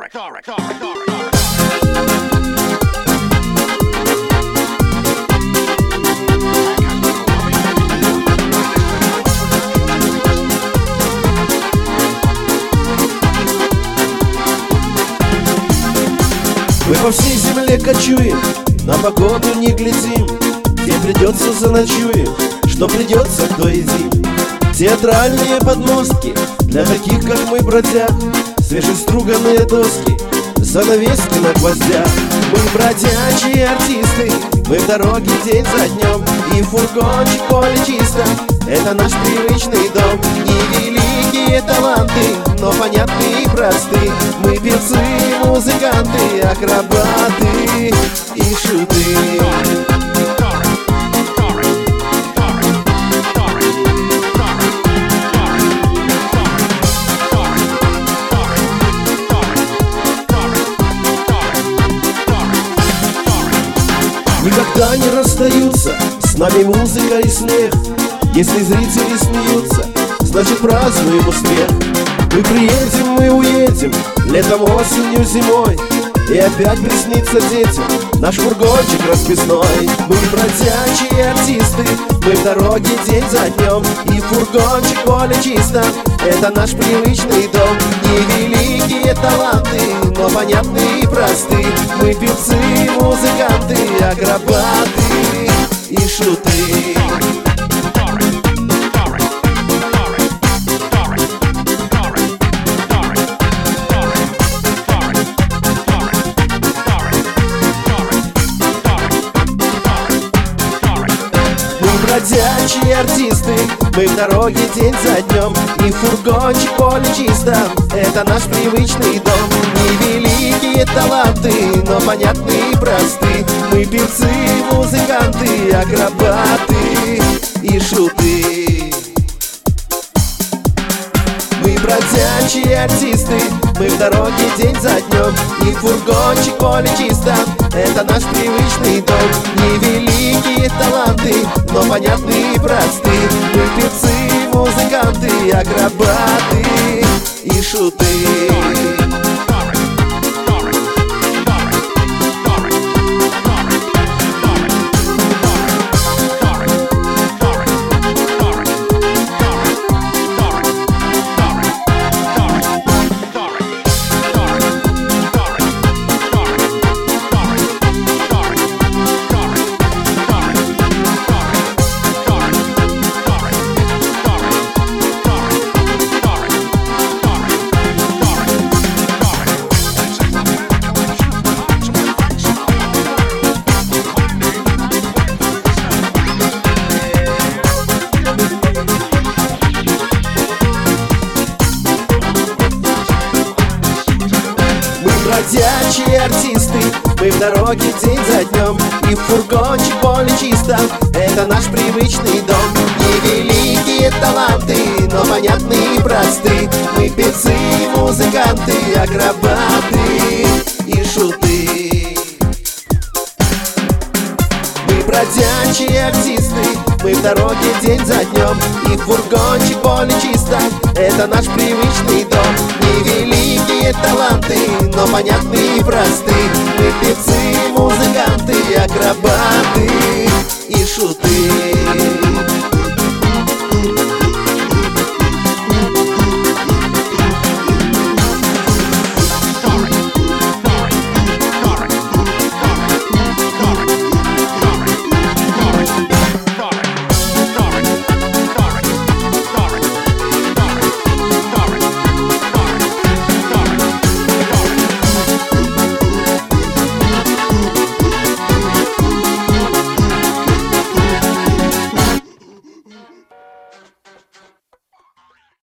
Мы по всей земле кочуем, на погоду не глядим. Где придется заночуем, что придется, то едим. Театральные подмостки для таких, как мы, бродяг. Свежеструганные доски, занавески на гвоздях. Мы бродячие артисты, мы в дороге день за днем. И фургончик поле чисто, это наш привычный дом. И великие таланты, но понятны и просты. Мы певцы, музыканты, акробаты и шуты. Никогда не расстаются с нами музыка и смех. Если зрители смеются, значит празднуем успех. Мы приедем, мы уедем, летом, осенью, зимой. И опять приснится детям наш фургончик расписной. Мы бродячие артисты, мы в дороге день за днем. И фургончик поле чисто, это наш привычный дом. И великие таланты, но понятны и просты. Мы певцы, музыканты, акробаты и шуты. Бродячие артисты, мы в дороге день за днем. И фургончик поле чисто, это наш привычный дом. И великие таланты, но понятны и просты. Мы певцы, музыканты, акробаты и шуты. Мы бродячие артисты, мы в дороге день за днем. И фургончик поле чисто, это наш привычный дом. И великие таланты, но понятны и просты. Мы певцы, музыканты, акробаты и шуты. Бродячие артисты, мы в дороге день за днем. И фургончик поле чисто, это наш привычный дом. И великие таланты, но понятны и просты. Мы певцы, музыканты, акробаты и шуты. Мы бродячие артисты, мы в дороге день за днем. И фургончик поле чисто, это наш привычный дом. И великие таланты, но понятны и просты. Мы певцы, музыканты, акробаты и шуты.